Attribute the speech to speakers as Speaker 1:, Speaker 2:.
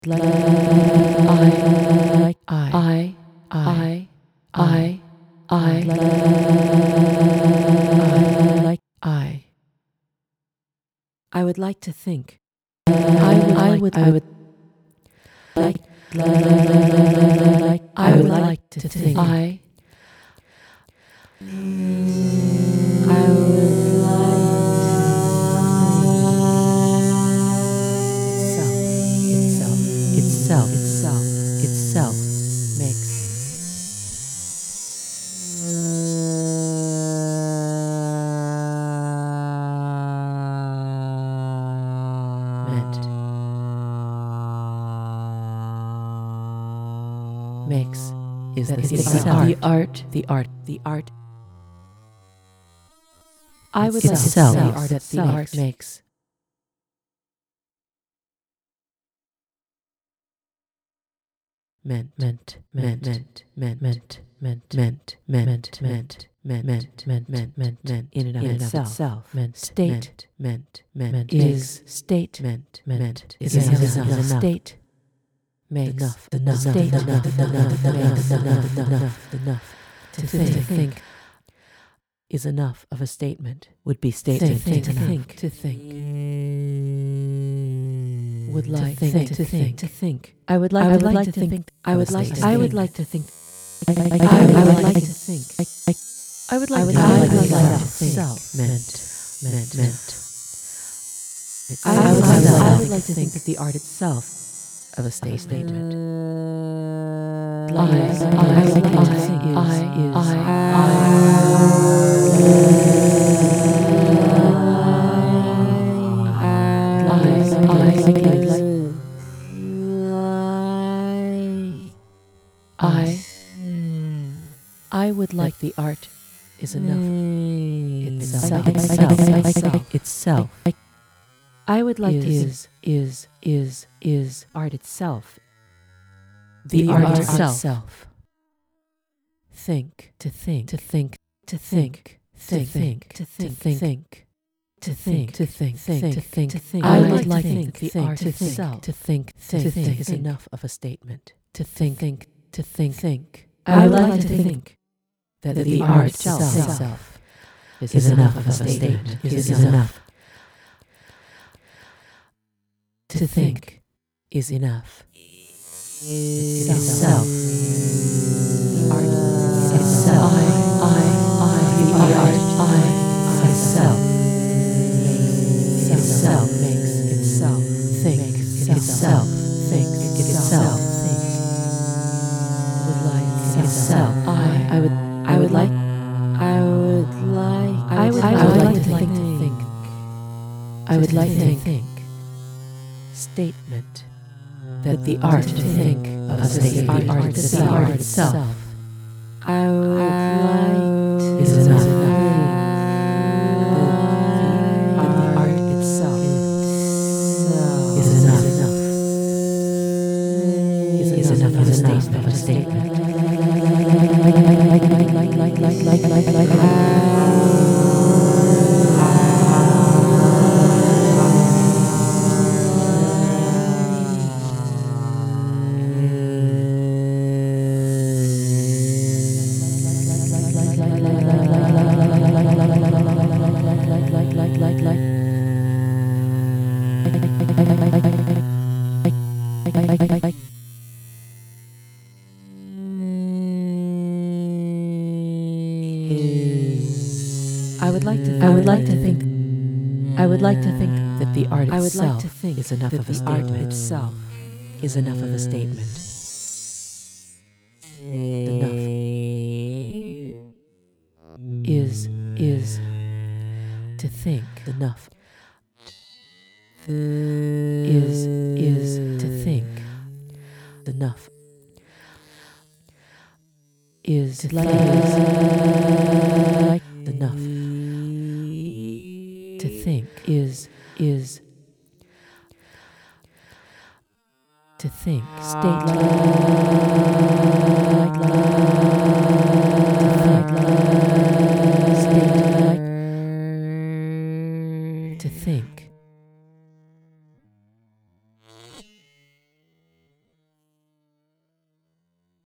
Speaker 1: like I would like to think. I would like I would like to think. I would itself makes is the art. I would like to sell the art that the art makes. Meant in and of itself. State is statement is enough. State makes enough to think is enough of a statement. Would be statement to think. Would like to think. I would like to think. I would like to think. I would like to think. I would like to think. I would like to think. I would like to think that the art itself of a statement. I would like to think I would like the art is enough. Itself. I would like is art itself. The art itself. Think. I would like the art itself to think is enough of a statement. To think. I would like to think that the art itself is enough of a statement. Is enough. To think is enough. Itself. The art itself. The art itself. Itself makes itself think. Itself thinks itself. Would like itself. I would like to think. I would like to think. Statement that the art to think of the art itself. I would like is enough. That the art itself is enough. Is enough of a statement. I would like to think that the art itself is enough of a statement. Is enough of a statement. Enough is to think. Enough is to think. Enough is like enough to think is to think. State like